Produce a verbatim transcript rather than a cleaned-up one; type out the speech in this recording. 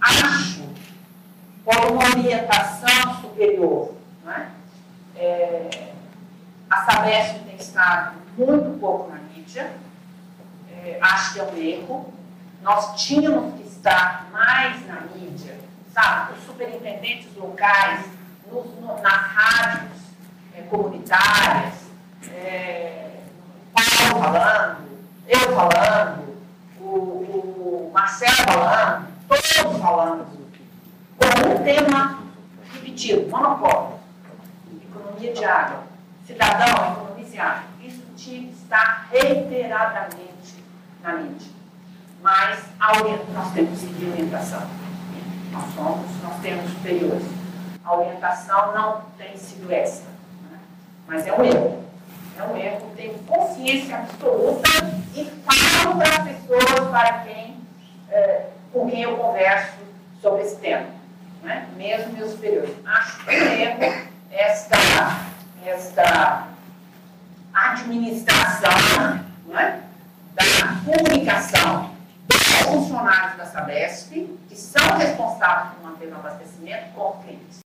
acho, por uma orientação superior, não é? É, a Sabesp tem estado muito pouco na mídia, é, acho que é um erro. Nós tínhamos que estar mais na mídia, sabe? Os superintendentes locais, nos, no, nas rádios é, comunitárias, é, Paulo falando, eu falando, o, o Marcelo falando, todos falando, com um tema repetido, monopólio, economia de água, cidadão, economize água. Isso tinha que estar reiteradamente na mídia. Mas a orientação, nós temos que seguir orientação. Nós somos, nós temos superiores. A orientação não tem sido essa. Né? Mas é um erro. É um erro. Tenho consciência absoluta e falo para as pessoas para quem, é, com quem eu converso sobre esse tema. Né? Mesmo meus superiores. Acho que é um erro esta, esta administração, né, da comunicação dos funcionários da Sabesp, que são responsáveis por manter o abastecimento com clientes.